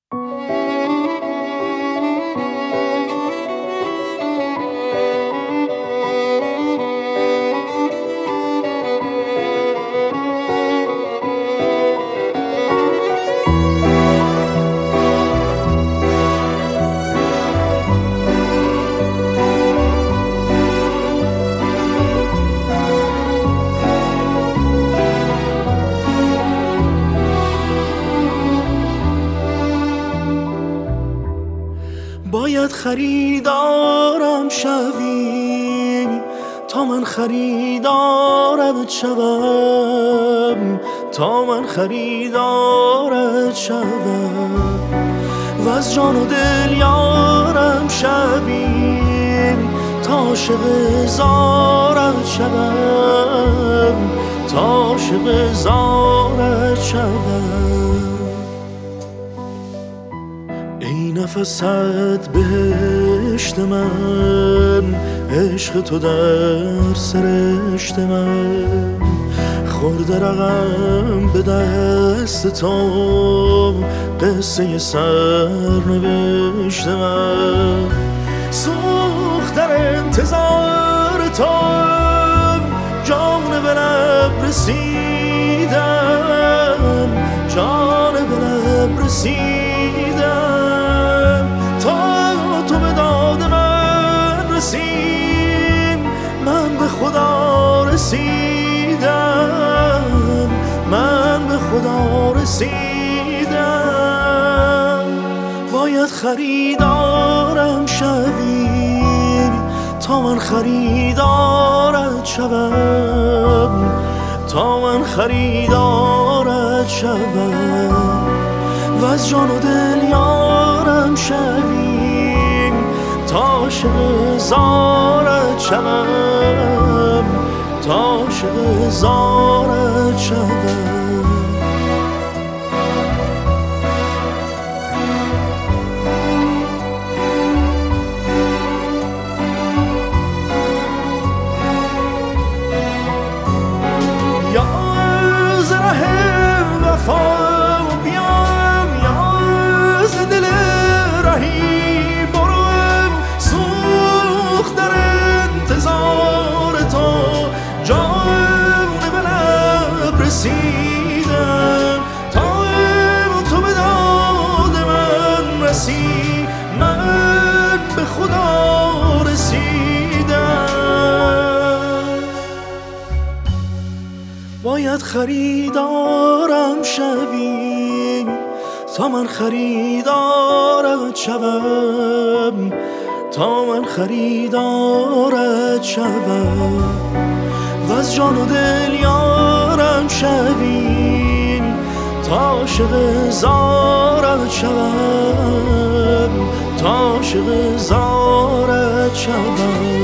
باید خریدارم شوی تا من خریدارت شوم، تا من خریدارت شوم، و از جان و دل یارم شوی تا عاشق زارت شوم، تا عاشق زارت شوم. ای نفست بهشت من، عشق تو در سرشت من، خورده رقم به دست تو، قصه سرنوشت من. سوخت در انتظار تو، جان به لب رسیدم، جان به لب رسیدم، تا تو به داد من رسید، من به خدا رسیدم، من به خدا رسیدم. باید خریدارم شوی تا من خریدارت شوم، تا من خریدارت شوم، و از جان و دل یارم شوی تا عاشق زارت شوم، تا عاشق زارت شوم. یا ز ره وفا بیام، یا ز دل رهی برم، سوخت در انتظار تو، جان به لب رسیدم، تا تو به داد من رسی، من به خدا رسیدم. باید خریدارم شوی تا من خریدارت شوم، تا من خریدارت شوم، و از جان و دل یارم شوی تا عاشق زارت شوم، تا عاشق زارت شوم.